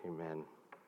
Amen.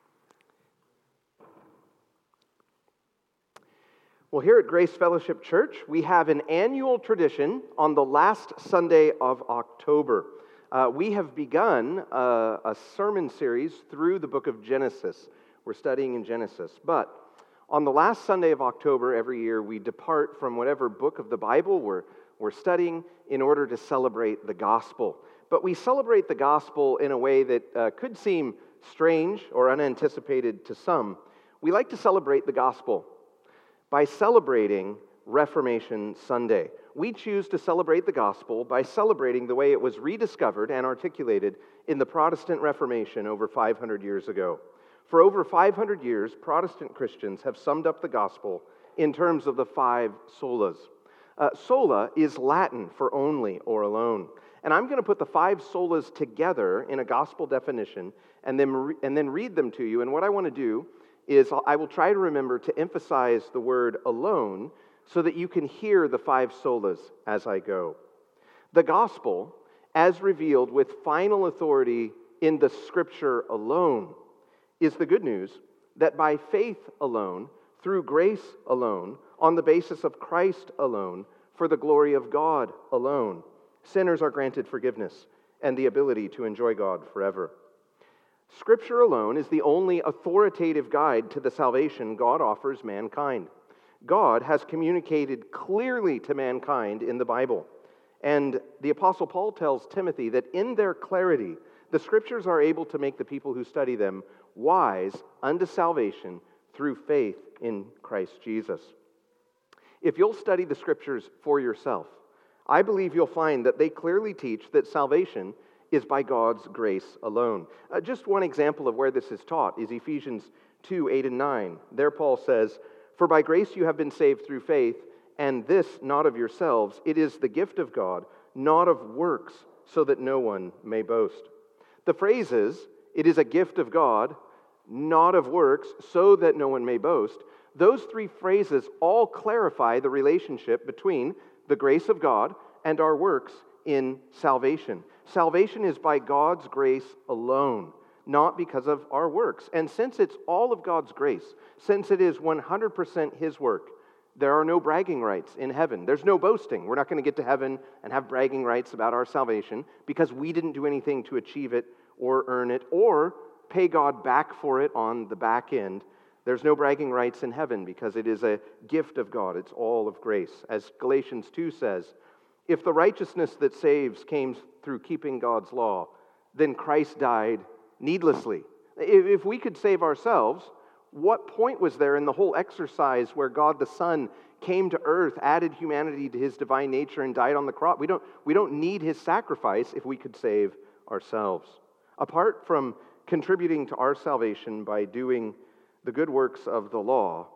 Well, here at Grace Fellowship Church, we have an annual tradition on the last Sunday of October. We have begun a sermon series through the book of Genesis. We're studying in Genesis. But on the last Sunday of October every year, we depart from whatever book of the Bible we're studying in order to celebrate the gospel. But we celebrate the gospel in a way that could seem strange or unanticipated to some. We like to celebrate the gospel by celebrating Reformation Sunday. We choose to celebrate the gospel by celebrating the way it was rediscovered and articulated in the Protestant Reformation over 500 years ago. For over 500 years, Protestant Christians have summed up the gospel in terms of the five solas. Sola is Latin for only or alone. And I'm going to put the five solas together in a gospel definition and then read them to you. And what I want to do is I will try to remember to emphasize the word alone so that you can hear the five solas as I go. The gospel, as revealed with final authority in the Scripture alone, is the good news that by faith alone, through grace alone, on the basis of Christ alone, for the glory of God alone, sinners are granted forgiveness and the ability to enjoy God forever. Scripture alone is the only authoritative guide to the salvation God offers mankind. God has communicated clearly to mankind in the Bible. And the Apostle Paul tells Timothy that in their clarity, the Scriptures are able to make the people who study them wise unto salvation through faith in Christ Jesus. If you'll study the Scriptures for yourself, I believe you'll find that they clearly teach that salvation is by God's grace alone. Just one example of where this is taught is Ephesians 2, 8 and 9. There Paul says, "For by grace you have been saved through faith, and this not of yourselves. It is the gift of God, not of works, so that no one may boast." The phrase is, "It is a gift of God, not of works, so that no one may boast." Those three phrases all clarify the relationship between the grace of God and our works in salvation. Salvation is by God's grace alone, not because of our works. And since it's all of God's grace, since it is 100% His work, there are no bragging rights in heaven. There's no boasting. We're not going to get to heaven and have bragging rights about our salvation because we didn't do anything to achieve it or earn it or pay God back for it on the back end. There's no bragging rights in heaven because it is a gift of God. It's all of grace. As Galatians 2 says, if the righteousness that saves came through keeping God's law, then Christ died needlessly. If we could save ourselves, what point was there in the whole exercise where God the Son came to earth, added humanity to His divine nature, and died on the cross? We don't need His sacrifice if we could save ourselves. Apart from contributing to our salvation by doing the good works of the law,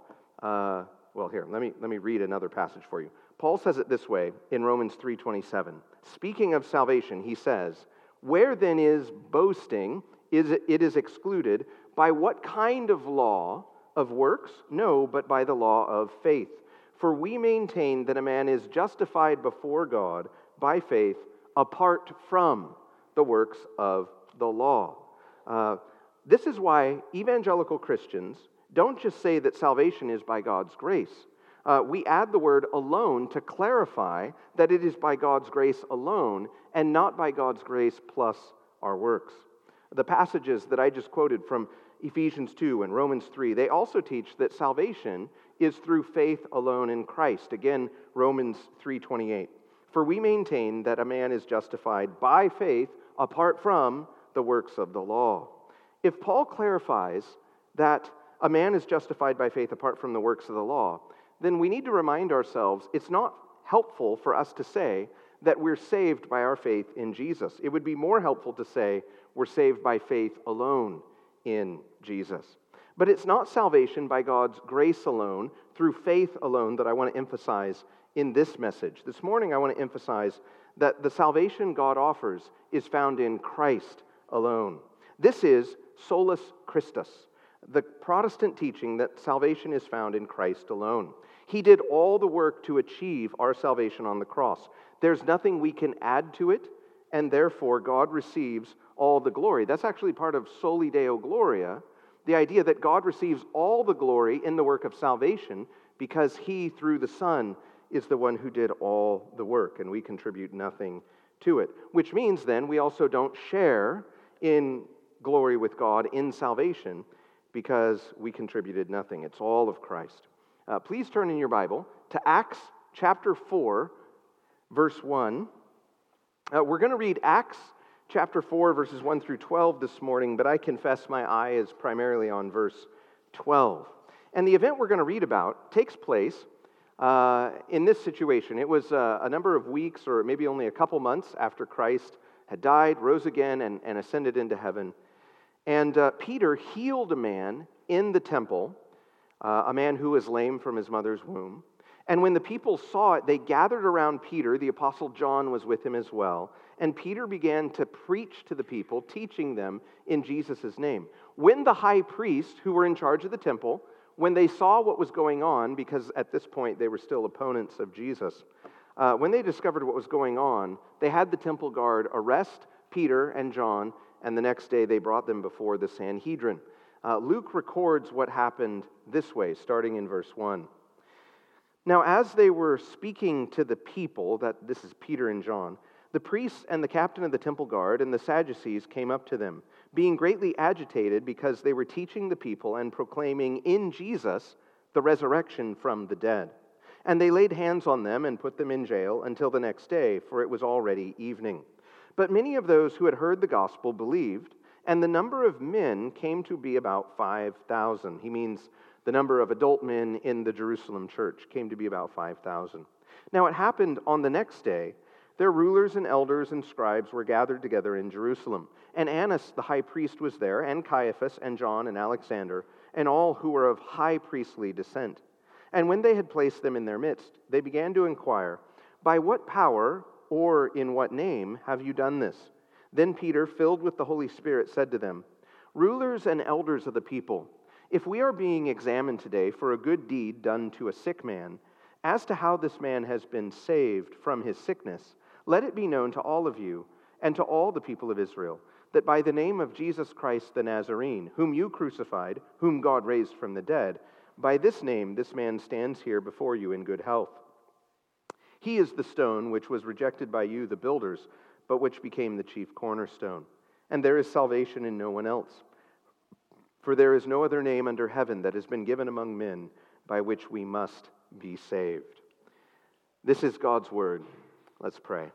let me read another passage for you. Paul says it this way in Romans 3:27. Speaking of salvation, he says, "Where then is boasting? It is excluded. By what kind of law? Of works? No, but by the law of faith. For we maintain that a man is justified before God by faith apart from the works of the law." This is why evangelical Christians don't just say that salvation is by God's grace. We add the word alone to clarify that it is by God's grace alone and not by God's grace plus our works. The passages that I just quoted from Ephesians 2 and Romans 3, they also teach that salvation is through faith alone in Christ. Again, Romans 3:28. For we maintain that a man is justified by faith apart from the works of the law. If Paul clarifies that a man is justified by faith apart from the works of the law, then we need to remind ourselves it's not helpful for us to say that we're saved by our faith in Jesus. It would be more helpful to say we're saved by faith alone in Jesus. But it's not salvation by God's grace alone, through faith alone, that I want to emphasize in this message. This morning I want to emphasize that the salvation God offers is found in Christ alone. This is solus Christus, the Protestant teaching that salvation is found in Christ alone. He did all the work to achieve our salvation on the cross. There's nothing we can add to it, and therefore God receives all the glory. That's actually part of Soli Deo Gloria, the idea that God receives all the glory in the work of salvation because he, through the Son, is the one who did all the work, and we contribute nothing to it. Which means then we also don't share in glory with God in salvation because we contributed nothing. It's all of Christ. Please turn in your Bible to Acts chapter 4, verse 1. We're going to read Acts chapter 4, verses 1 through 12 this morning, but I confess my eye is primarily on verse 12. And the event we're going to read about takes place in this situation. It was a number of weeks, or maybe only a couple months after Christ had died, rose again, and ascended into heaven. And Peter healed a man in the temple, a man who was lame from his mother's womb. And when the people saw it, they gathered around Peter. The apostle John was with him as well. And Peter began to preach to the people, teaching them in Jesus' name. When the high priests, who were in charge of the temple, when they saw what was going on, because at this point they were still opponents of Jesus, when they discovered what was going on, they had the temple guard arrest Peter and John, and the next day they brought them before the Sanhedrin. Luke records what happened this way, starting in verse 1. Now, as they were speaking to the people, that this is Peter and John, the priests and the captain of the temple guard and the Sadducees came up to them, being greatly agitated because they were teaching the people and proclaiming in Jesus the resurrection from the dead. And they laid hands on them and put them in jail until the next day, for it was already evening. But many of those who had heard the gospel believed, and the number of men came to be about 5,000. He means the number of adult men in the Jerusalem church came to be about 5,000. Now it happened on the next day, their rulers and elders and scribes were gathered together in Jerusalem. And Annas the high priest was there, and Caiaphas and John and Alexander, and all who were of high priestly descent. And when they had placed them in their midst, they began to inquire, "By what power or in what name have you done this?" Then Peter, filled with the Holy Spirit, said to them, "Rulers and elders of the people, if we are being examined today for a good deed done to a sick man, as to how this man has been saved from his sickness, let it be known to all of you and to all the people of Israel, that by the name of Jesus Christ the Nazarene, whom you crucified, whom God raised from the dead, by this name this man stands here before you in good health. He is the stone which was rejected by you, the builders, but which became the chief cornerstone. And there is salvation in no one else. For there is no other name under heaven that has been given among men by which we must be saved." This is God's word. Let's pray.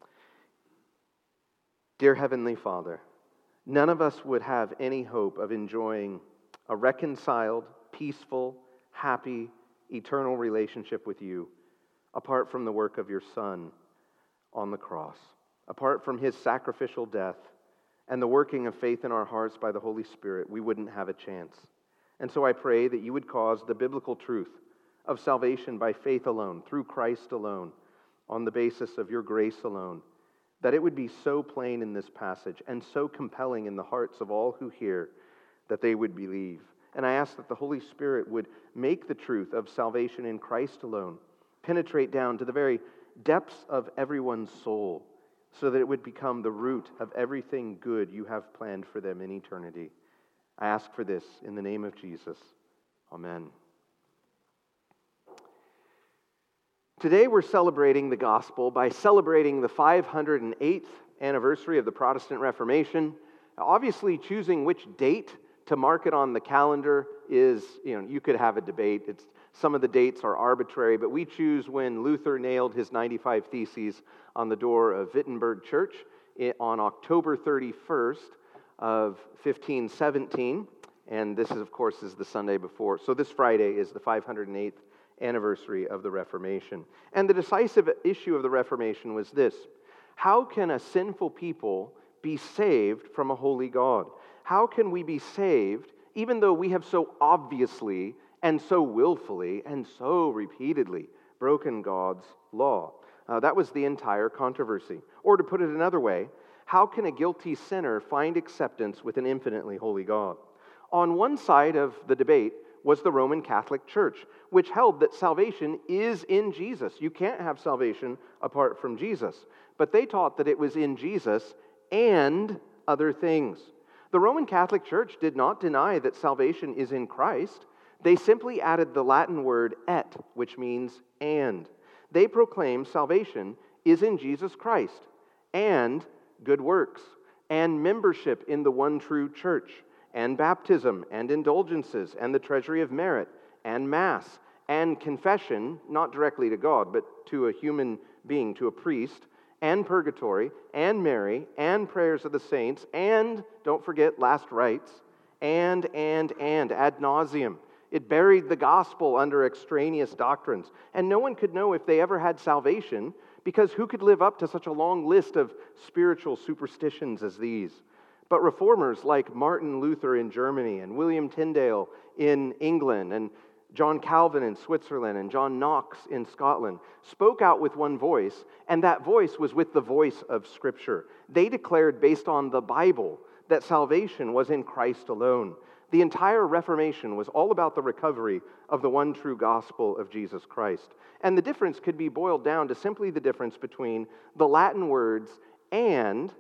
Dear Heavenly Father, none of us would have any hope of enjoying a reconciled, peaceful, happy, eternal relationship with you apart from the work of your Son on the cross, apart from his sacrificial death and the working of faith in our hearts by the Holy Spirit. We wouldn't have a chance. And so I pray that you would cause the biblical truth of salvation by faith alone, through Christ alone, on the basis of your grace alone, that it would be so plain in this passage and so compelling in the hearts of all who hear that they would believe. And I ask that the Holy Spirit would make the truth of salvation in Christ alone penetrate down to the very depths of everyone's soul, so that it would become the root of everything good you have planned for them in eternity. I ask for this in the name of Jesus. Amen. Today we're celebrating the gospel by celebrating the 508th anniversary of the Protestant Reformation. Obviously, choosing which date to mark it on the calendar is, you could have a debate. Some of the dates are arbitrary, but we choose when Luther nailed his 95 Theses on the door of Wittenberg Church on October 31st of 1517. And this, of course, is the Sunday before. So this Friday is the 508th anniversary of the Reformation. And the decisive issue of the Reformation was this: how can a sinful people be saved from a holy God? How can we be saved even though we have so obviously and so willfully and so repeatedly broken God's law? That was the entire controversy. Or to put it another way, how can a guilty sinner find acceptance with an infinitely holy God? On one side of the debate was the Roman Catholic Church, which held that salvation is in Jesus. You can't have salvation apart from Jesus. But they taught that it was in Jesus and other things. The Roman Catholic Church did not deny that salvation is in Christ. They simply added the Latin word et, which means and. They proclaim salvation is in Jesus Christ, and good works, and membership in the one true church, and baptism, and indulgences, and the treasury of merit, and Mass, and confession, not directly to God, but to a human being, to a priest, and purgatory, and Mary, and prayers of the saints, and, don't forget, last rites, and ad nauseum. It buried the gospel under extraneous doctrines, and no one could know if they ever had salvation, because who could live up to such a long list of spiritual superstitions as these? But reformers like Martin Luther in Germany, and William Tyndale in England, and John Calvin in Switzerland, and John Knox in Scotland spoke out with one voice, and that voice was with the voice of Scripture. They declared, based on the Bible, that salvation was in Christ alone. The entire Reformation was all about the recovery of the one true gospel of Jesus Christ. And the difference could be boiled down to simply the difference between the Latin words and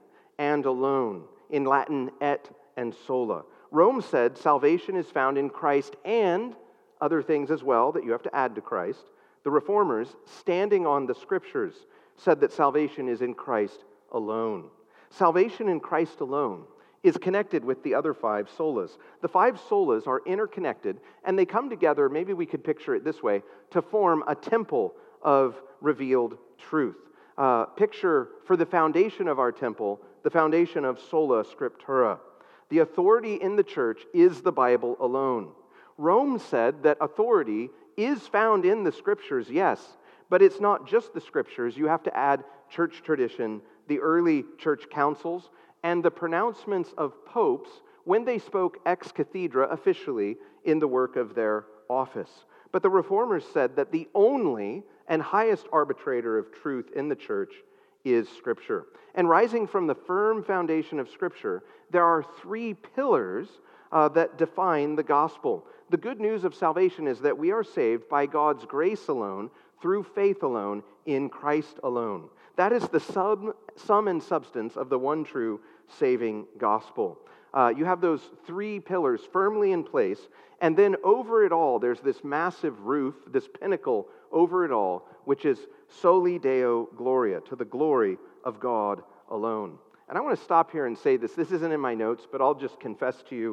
alone, in Latin et and sola. Rome said salvation is found in Christ and other things as well that you have to add to Christ. The Reformers, standing on the Scriptures, said that salvation is in Christ alone. Salvation in Christ alone is connected with the other 5 solas. The 5 solas are interconnected, and they come together, maybe we could picture it this way, to form a temple of revealed truth. Picture for the foundation of our temple, the foundation of sola scriptura. The authority in the church is the Bible alone. Rome said that authority is found in the Scriptures, yes, but it's not just the Scriptures. You have to add church tradition, the early church councils, and the pronouncements of popes when they spoke ex cathedra officially in the work of their office. But the Reformers said that the only and highest arbitrator of truth in the church is Scripture. And rising from the firm foundation of Scripture, there are 3 pillars that define the gospel. The good news of salvation is that we are saved by God's grace alone, through faith alone, in Christ alone. That is the sum and substance of the one true saving gospel. You have those 3 pillars firmly in place, and then over it all, there's this massive roof, this pinnacle over it all, which is Soli Deo Gloria, to the glory of God alone. And I want to stop here and say this. This isn't in my notes, but I'll just confess to you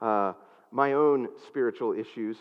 my own spiritual issues.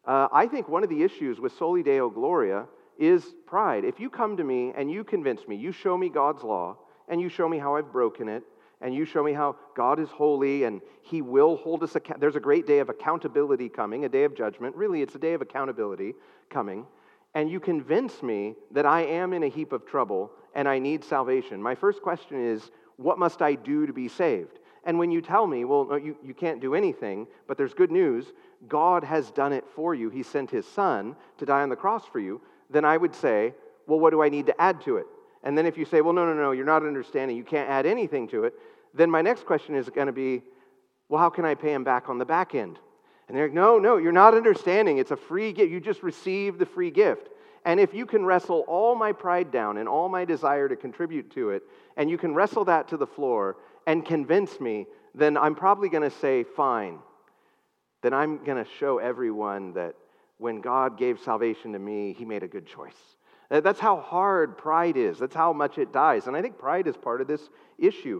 I think one of the issues with Soli Deo Gloria is pride. If you come to me and you convince me, you show me God's law, and you show me how I've broken it, and you show me how God is holy and He will hold us accountable. There's a great day of accountability coming, a day of judgment. Really, it's a day of accountability coming. And you convince me that I am in a heap of trouble and I need salvation. My first question is, what must I do to be saved? And when you tell me, well, no, you can't do anything, but there's good news, God has done it for you. He sent His Son to die on the cross for you. Then I would say, well, what do I need to add to it? And then if you say, well, no, you're not understanding, you can't add anything to it, then my next question is going to be, well, how can I pay Him back on the back end? And they're like, no, you're not understanding. It's a free gift. You just received the free gift. And if you can wrestle all my pride down and all my desire to contribute to it, and you can wrestle that to the floor and convince me, then I'm probably going to say, fine. Then I'm going to show everyone that when God gave salvation to me, He made a good choice. That's how hard pride is. That's how much it dies. And I think pride is part of this issue.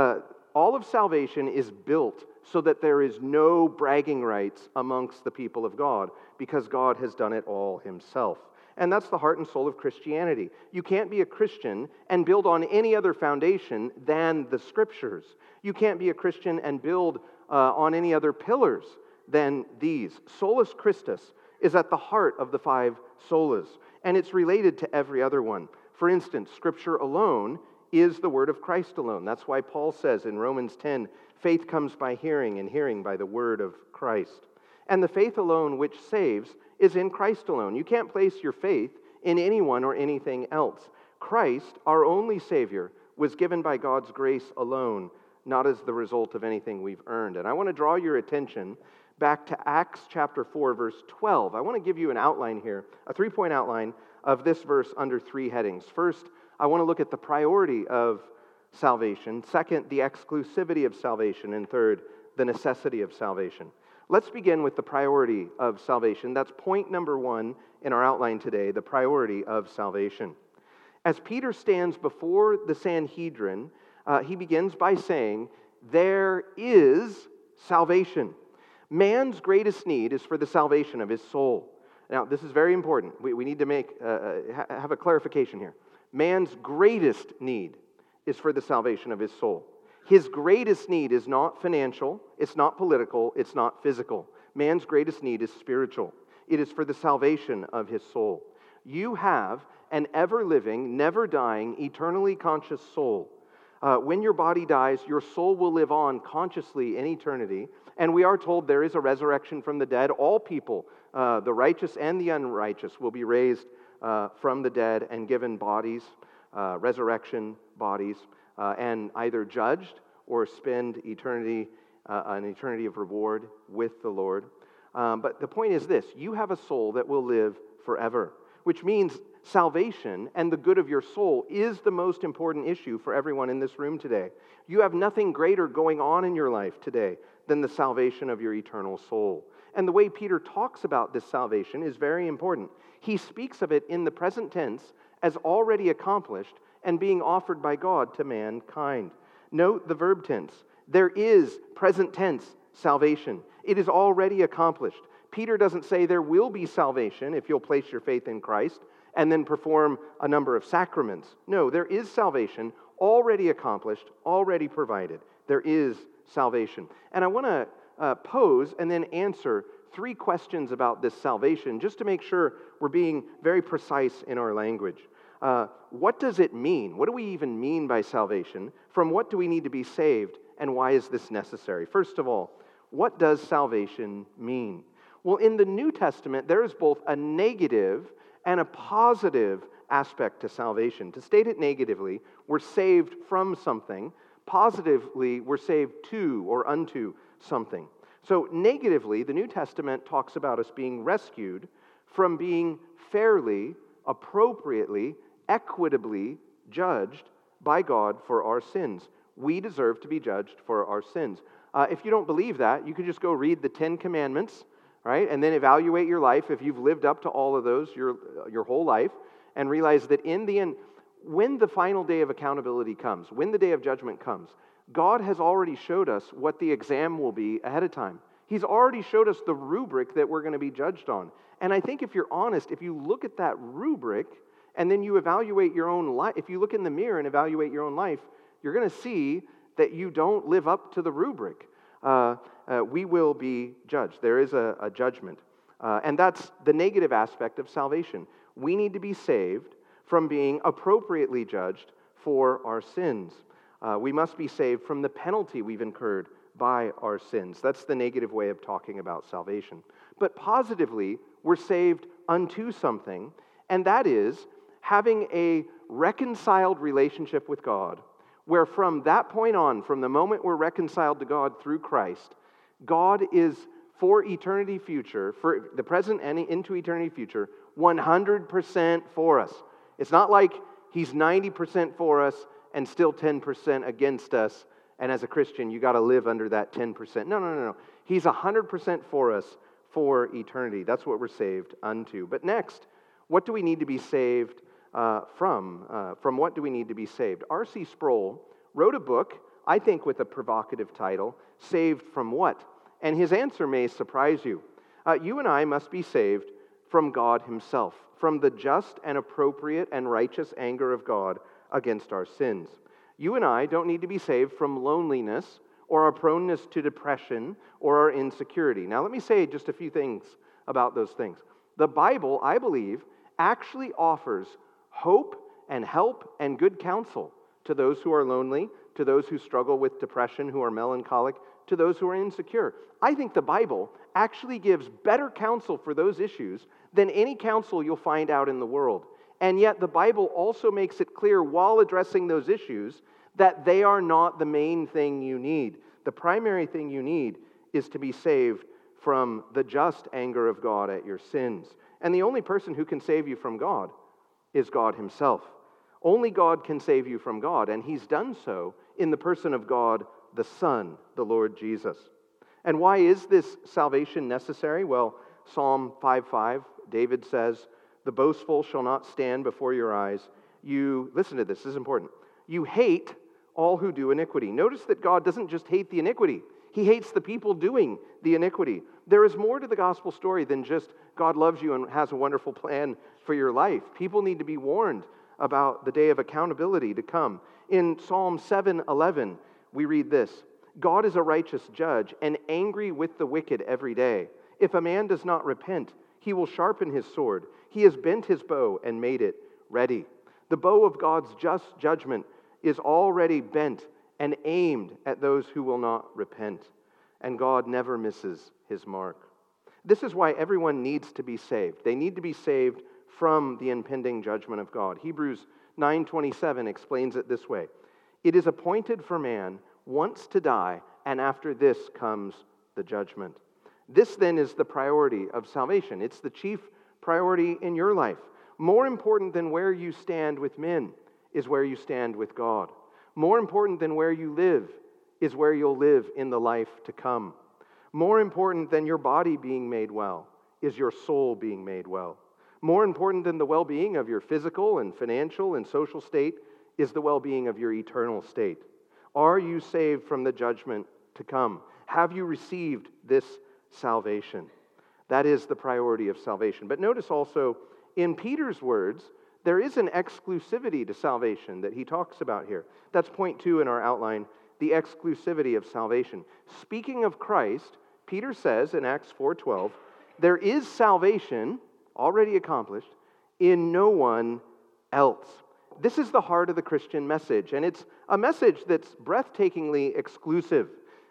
All of salvation is built so that there is no bragging rights amongst the people of God, because God has done it all Himself. And that's the heart and soul of Christianity. You can't be a Christian and build on any other foundation than the Scriptures. You can't be a Christian and build on any other pillars than these. Solus Christus is at the heart of the 5 solas, and it's related to every other one. For instance, Scripture alone is the word of Christ alone. That's why Paul says in Romans 10, faith comes by hearing, and hearing by the word of Christ. And the faith alone which saves is in Christ alone. You can't place your faith in anyone or anything else. Christ, our only Savior, was given by God's grace alone, not as the result of anything we've earned. And I want to draw your attention back to Acts chapter 4, verse 12. I want to give you an outline here, a 3-point outline of this verse under 3 headings. First, I want to look at the priority of salvation. Second, the exclusivity of salvation. And third, the necessity of salvation. Let's begin with the priority of salvation. That's point number 1 in our outline today, the priority of salvation. As Peter stands before the Sanhedrin, he begins by saying, there is salvation. Man's greatest need is for the salvation of his soul. Now, this is very important. We need to have a clarification here. Man's greatest need is for the salvation of his soul. His greatest need is not financial, it's not political, it's not physical. Man's greatest need is spiritual. It is for the salvation of his soul. You have an ever-living, never-dying, eternally conscious soul. When your body dies, your soul will live on consciously in eternity. And we are told there is a resurrection from the dead. All people, the righteous and the unrighteous, will be raised from the dead and given bodies, resurrection bodies, and either judged or spend eternity, an eternity of reward with the Lord. But the point is this: you have a soul that will live forever, which means salvation and the good of your soul is the most important issue for everyone in this room today. You have nothing greater going on in your life today than the salvation of your eternal soul. And the way Peter talks about this salvation is very important. He speaks of it in the present tense as already accomplished and being offered by God to mankind. Note the verb tense. There is present tense salvation. It is already accomplished. Peter doesn't say there will be salvation if you'll place your faith in Christ and then perform a number of sacraments. No, there is salvation already accomplished, already provided. There is salvation. And I want to pose and then answer 3 questions about this salvation, just to make sure we're being very precise in our language. What does it mean? What do we even mean by salvation? From what do we need to be saved? And why is this necessary? First of all, what does salvation mean? Well, in the New Testament, there is both a negative and a positive aspect to salvation. To state it negatively, we're saved from something. Positively, we're saved to or unto something. So negatively, the New Testament talks about us being rescued from being fairly, appropriately, equitably judged by God for our sins. We deserve to be judged for our sins. If you don't believe that, you can just go read the 10 Commandments, right? And then evaluate your life if you've lived up to all of those your whole life, and realize that in the end, when the final day of accountability comes, when the day of judgment comes, God has already showed us what the exam will be ahead of time. He's already showed us the rubric that we're going to be judged on. And I think if you're honest, if you look at that rubric and then you evaluate your own life, if you look in the mirror and evaluate your own life, you're going to see that you don't live up to the rubric. We will be judged. There is a judgment. And that's the negative aspect of salvation. We need to be saved from being appropriately judged for our sins. We must be saved from the penalty we've incurred by our sins. That's the negative way of talking about salvation. But positively, we're saved unto something, and that is having a reconciled relationship with God, where from that point on, from the moment we're reconciled to God through Christ, God is for eternity future, for the present and into eternity future, 100% for us. It's not like He's 90% for us and still 10% against us, and as a Christian, you got to live under that 10%. No. He's 100% for us for eternity. That's what we're saved unto. But next, what do we need to be saved from? From what do we need to be saved? R.C. Sproul wrote a book, I think with a provocative title, Saved from What? And his answer may surprise you. You and I must be saved from God Himself, from the just and appropriate and righteous anger of God against our sins. You and I don't need to be saved from loneliness or our proneness to depression or our insecurity. Now, let me say just a few things about those things. The Bible, I believe, actually offers hope and help and good counsel to those who are lonely, to those who struggle with depression, who are melancholic, to those who are insecure. I think the Bible actually gives better counsel for those issues than any counsel you'll find out in the world. And yet the Bible also makes it clear while addressing those issues that they are not the main thing you need. The primary thing you need is to be saved from the just anger of God at your sins. And the only person who can save you from God is God Himself. Only God can save you from God, and he's done so in the person of God, the Son, the Lord Jesus. And why is this salvation necessary? Well, Psalm 5:5, David says, "The boastful shall not stand before your eyes. Listen to this is important. You hate all who do iniquity." Notice that God doesn't just hate the iniquity. He hates the people doing the iniquity. There is more to the gospel story than just God loves you and has a wonderful plan for your life. People need to be warned about the day of accountability to come. In Psalm 7:11, we read this, "God is a righteous judge and angry with the wicked every day. If a man does not repent, he will sharpen his sword. He has bent his bow and made it ready." The bow of God's just judgment is already bent and aimed at those who will not repent. And God never misses his mark. This is why everyone needs to be saved. They need to be saved from the impending judgment of God. Hebrews 9:27 explains it this way, "It is appointed for man once to die, and after this comes the judgment." This then is the priority of salvation. It's the chief priority in your life. More important than where you stand with men is where you stand with God. More important than where you live is where you'll live in the life to come. More important than your body being made well is your soul being made well. More important than the well-being of your physical and financial and social state is the well-being of your eternal state. Are you saved from the judgment to come? Have you received this salvation? That is the priority of salvation. But notice also, in Peter's words, there is an exclusivity to salvation that he talks about here. That's point 2 in our outline, the exclusivity of salvation. Speaking of Christ, Peter says in Acts 4:12, there is salvation already accomplished in no one else. This is the heart of the Christian message, and it's a message that's breathtakingly exclusive.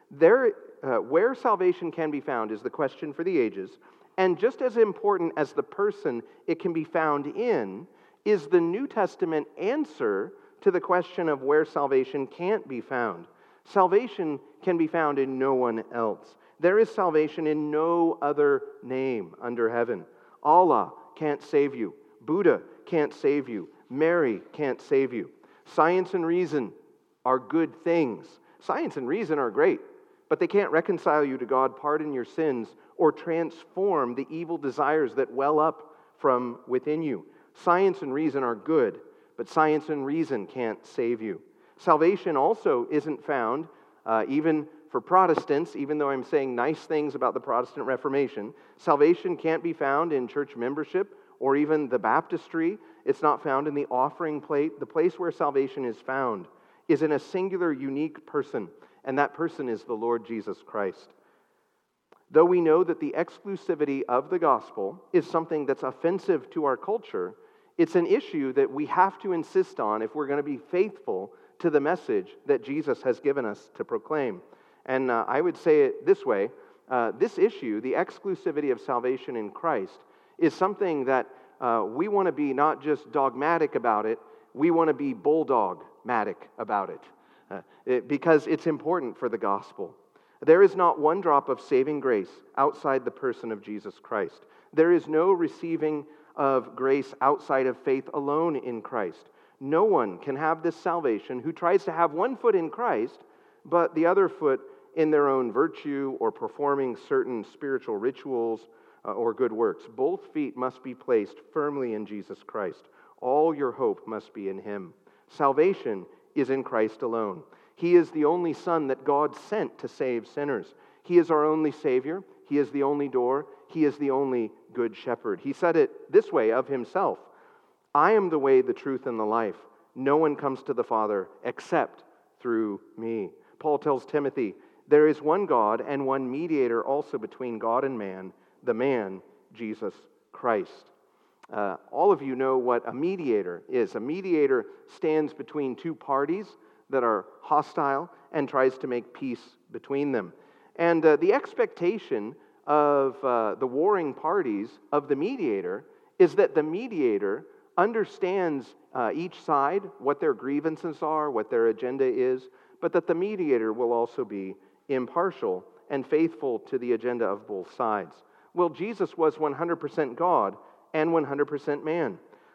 Where salvation can be found is the question for the ages, and just as important as the person it can be found in is the New Testament answer to the question of where salvation can't be found. Salvation can be found in no one else. There is salvation in no other name under heaven. Allah can't save you. Buddha can't save you. Mary can't save you. Science and reason are good things. Science and reason are great, but they can't reconcile you to God, pardon your sins, or transform the evil desires that well up from within you. Science and reason are good, but science and reason can't save you. Salvation also isn't found, even for Protestants, even though I'm saying nice things about the Protestant Reformation. Salvation can't be found in church membership or even the baptistry. It's not found in the offering plate. The place where salvation is found is in a singular, unique person, and that person is the Lord Jesus Christ. Though we know that the exclusivity of the gospel is something that's offensive to our culture, it's an issue that we have to insist on if we're going to be faithful to the message that Jesus has given us to proclaim. And I would say it this way, this issue, the exclusivity of salvation in Christ, is something that we want to be not just dogmatic about it, we want to be bulldogmatic about it, because it's important for the gospel. There is not one drop of saving grace outside the person of Jesus Christ. There is no receiving of grace outside of faith alone in Christ. No one can have this salvation who tries to have one foot in Christ, but the other foot in their own virtue or performing certain spiritual rituals or good works. Both feet must be placed firmly in Jesus Christ. All your hope must be in Him. Salvation is in Christ alone. He is the only Son that God sent to save sinners. He is our only Savior. He is the only door. He is the only good shepherd. He said it this way of Himself, "I am the way, the truth, and the life. No one comes to the Father except through me." Paul tells Timothy, "There is one God and one mediator also between God and man, the man, Jesus Christ." All of you know what a mediator is. A mediator stands between two parties that are hostile and tries to make peace between them. And the expectation of the warring parties of the mediator is that the mediator understands each side, what their grievances are, what their agenda is, but that the mediator will also be impartial and faithful to the agenda of both sides. Well, Jesus was 100% God and 100% man.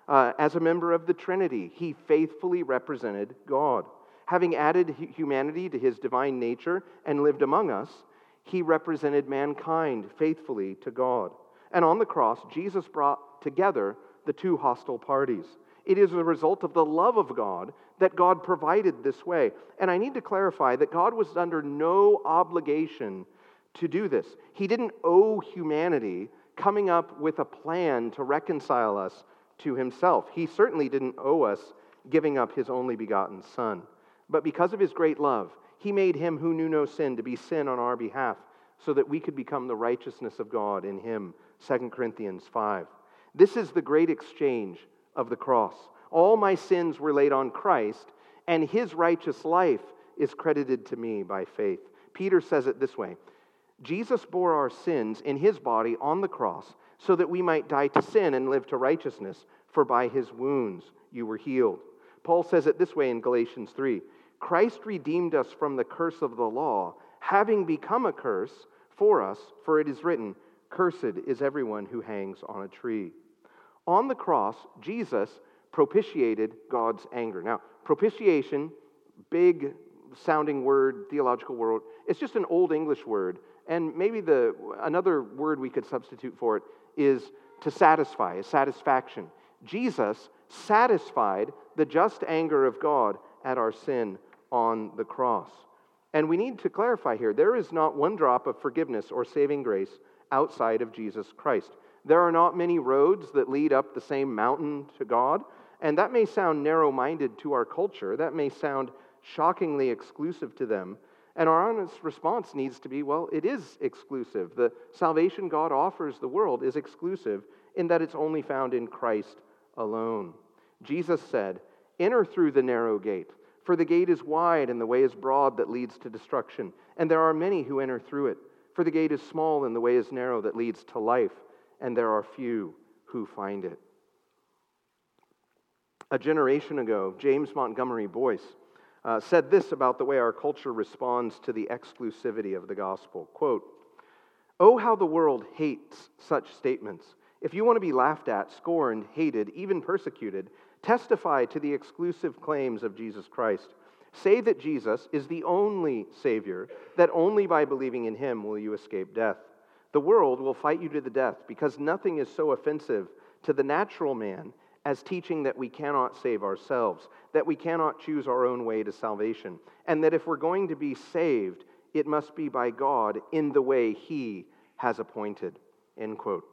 As a member of the Trinity, he faithfully represented God. Having added humanity to his divine nature and lived among us, he represented mankind faithfully to God. And on the cross, Jesus brought together the two hostile parties. It is a result of the love of God that God provided this way. And I need to clarify that God was under no obligation to do this. He didn't owe humanity coming up with a plan to reconcile us to himself. He certainly didn't owe us giving up his only begotten Son. But because of his great love, he made him who knew no sin to be sin on our behalf so that we could become the righteousness of God in him. 2 Corinthians 5. This is the great exchange of the cross. All my sins were laid on Christ, and his righteous life is credited to me by faith. Peter says it this way: Jesus bore our sins in his body on the cross so that we might die to sin and live to righteousness, for by his wounds you were healed. Paul says it this way in Galatians 3: Christ redeemed us from the curse of the law, having become a curse for us, for it is written, cursed is everyone who hangs on a tree. On the cross, Jesus propitiated God's anger. Now, propitiation, big sounding word, theological word, it's just an old English word. And maybe another word we could substitute for it is to satisfy, a satisfaction. Jesus satisfied the just anger of God at our sin on the cross. And we need to clarify here, there is not one drop of forgiveness or saving grace outside of Jesus Christ. There are not many roads that lead up the same mountain to God, and that may sound narrow-minded to our culture. That may sound shockingly exclusive to them. And our honest response needs to be, well, it is exclusive. The salvation God offers the world is exclusive in that it's only found in Christ alone. Jesus said, enter through the narrow gate, for the gate is wide and the way is broad that leads to destruction, and there are many who enter through it. For the gate is small and the way is narrow that leads to life, and there are few who find it. A generation ago, James Montgomery Boyce said this about the way our culture responds to the exclusivity of the gospel. Quote, "Oh, how the world hates such statements. If you want to be laughed at, scorned, hated, even persecuted, testify to the exclusive claims of Jesus Christ. Say that Jesus is the only Savior, that only by believing in him will you escape death. The world will fight you to the death because nothing is so offensive to the natural man as teaching that we cannot save ourselves, that we cannot choose our own way to salvation, and that if we're going to be saved, it must be by God in the way he has appointed." End quote.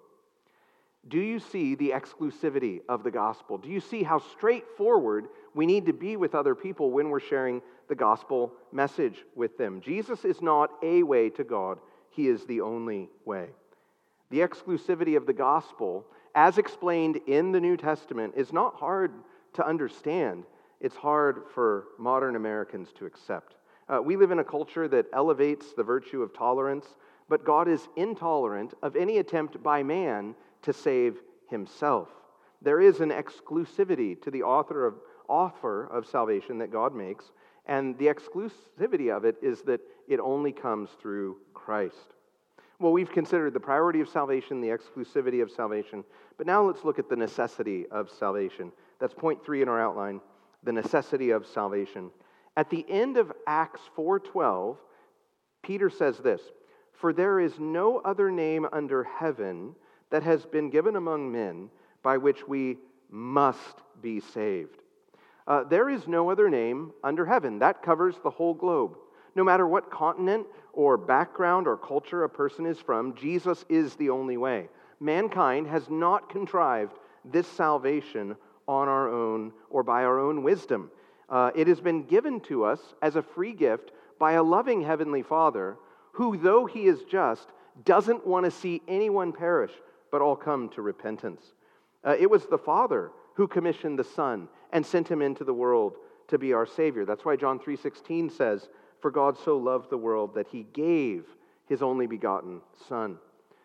Do you see the exclusivity of the gospel? Do you see how straightforward we need to be with other people when we're sharing the gospel message with them? Jesus is not a way to God. He is the only way. The exclusivity of the gospel, as explained in the New Testament, is not hard to understand. It's hard for modern Americans to accept. We live in a culture that elevates the virtue of tolerance, but God is intolerant of any attempt by man to save himself. There is an exclusivity to the offer of salvation that God makes, and the exclusivity of it is that it only comes through Christ. Well, we've considered the priority of salvation, the exclusivity of salvation, but now let's look at the necessity of salvation. That's point 3 in our outline, the necessity of salvation. At the end of Acts 4:12, Peter says this, "For there is no other name under heaven that has been given among men by which we must be saved." There is no other name under heaven. That covers the whole globe. No matter what continent or background or culture a person is from, Jesus is the only way. Mankind has not contrived this salvation on our own or by our own wisdom. It has been given to us as a free gift by a loving Heavenly Father who, though He is just, doesn't want to see anyone perish, but all come to repentance. It was the Father who commissioned the Son and sent Him into the world to be our Savior. That's why John 3:16 says, "For God so loved the world that He gave His only begotten Son."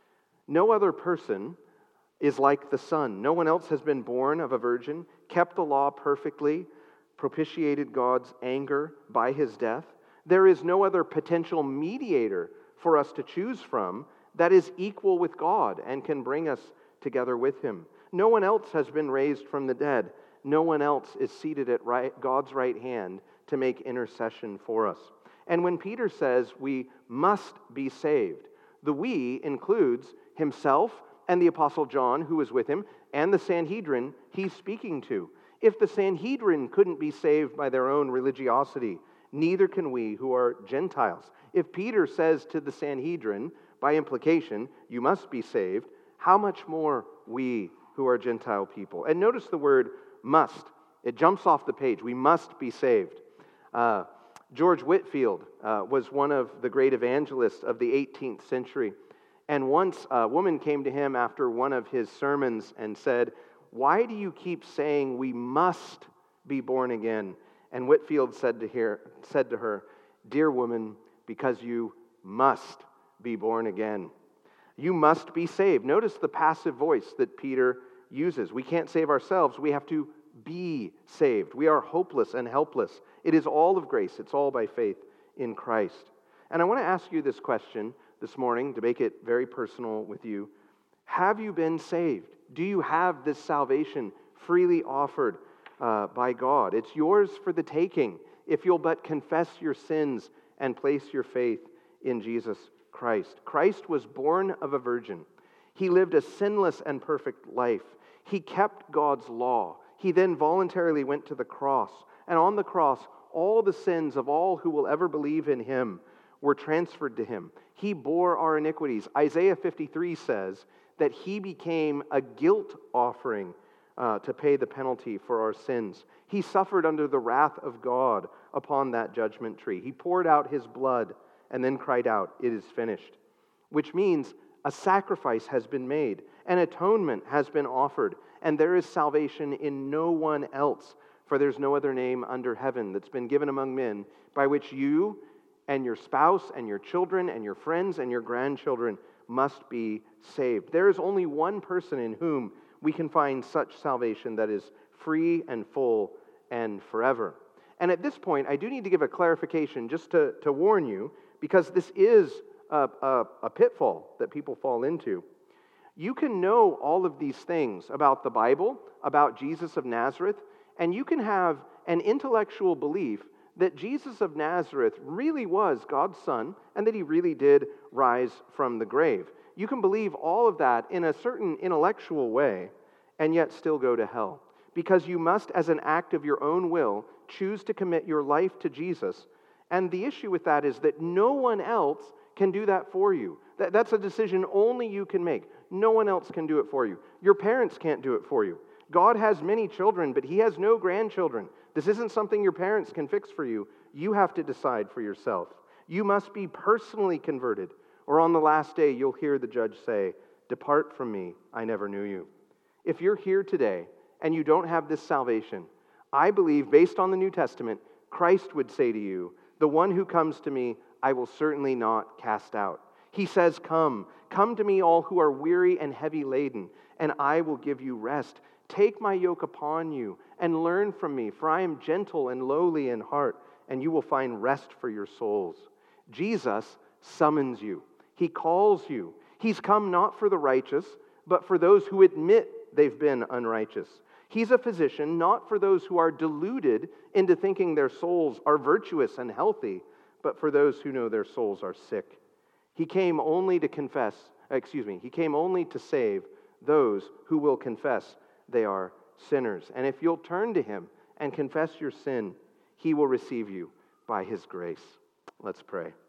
No other person is like the Son. No one else has been born of a virgin, kept the law perfectly, propitiated God's anger by His death. There is no other potential mediator for us to choose from that is equal with God and can bring us together with Him. No one else has been raised from the dead. No one else is seated at God's right hand to make intercession for us. And when Peter says we must be saved, the we includes himself and the Apostle John, who was with him, and the Sanhedrin he's speaking to. If the Sanhedrin couldn't be saved by their own religiosity, neither can we who are Gentiles. If Peter says to the Sanhedrin, by implication, you must be saved, how much more we who are Gentile people? And notice the word must. It jumps off the page. We must be saved. George Whitefield was one of the great evangelists of the 18th century. And once a woman came to him after one of his sermons and said, "Why do you keep saying we must be born again?" And Whitefield said to her, "Dear woman, because you must be born again. You must be saved." Notice the passive voice that Peter uses. We can't save ourselves. We have to be saved. We are hopeless and helpless. It is all of grace. It's all by faith in Christ. And I want to ask you this question this morning to make it very personal with you. Have you been saved? Do you have this salvation freely offered by God? It's yours for the taking if you'll but confess your sins and place your faith in Jesus Christ. Christ was born of a virgin. He lived a sinless and perfect life. He kept God's law. He then voluntarily went to the cross. And on the cross, all the sins of all who will ever believe in him were transferred to him. He bore our iniquities. Isaiah 53 says that he became a guilt offering to pay the penalty for our sins. He suffered under the wrath of God upon that judgment tree. He poured out his blood and then cried out, "It is finished," which means a sacrifice has been made, an atonement has been offered, and there is salvation in no one else, for there's no other name under heaven that's been given among men by which you and your spouse and your children and your friends and your grandchildren must be saved. There is only one person in whom we can find such salvation that is free and full and forever. And at this point, I do need to give a clarification just to warn you, because this is a pitfall that people fall into. You can know all of these things about the Bible, about Jesus of Nazareth, and you can have an intellectual belief that Jesus of Nazareth really was God's Son and that he really did rise from the grave. You can believe all of that in a certain intellectual way and yet still go to hell, because you must, as an act of your own will, choose to commit your life to Jesus. And the issue with that is that no one else can do that for you. That's a decision only you can make. No one else can do it for you. Your parents can't do it for you. God has many children, but he has no grandchildren. This isn't something your parents can fix for you. You have to decide for yourself. You must be personally converted, or on the last day you'll hear the judge say, "Depart from me, I never knew you." If you're here today and you don't have this salvation, I believe, based on the New Testament, Christ would say to you, "The one who comes to me, I will certainly not cast out." He says, come to me all who are weary and heavy laden, and I will give you rest. Take my yoke upon you and learn from me, for I am gentle and lowly in heart, and you will find rest for your souls. Jesus summons you. He calls you. He's come not for the righteous, but for those who admit they've been unrighteous. He's a physician not for those who are deluded into thinking their souls are virtuous and healthy, but for those who know their souls are sick. He came only to he came only to save those who will confess they are sinners. And if you'll turn to him and confess your sin, he will receive you by his grace. Let's pray.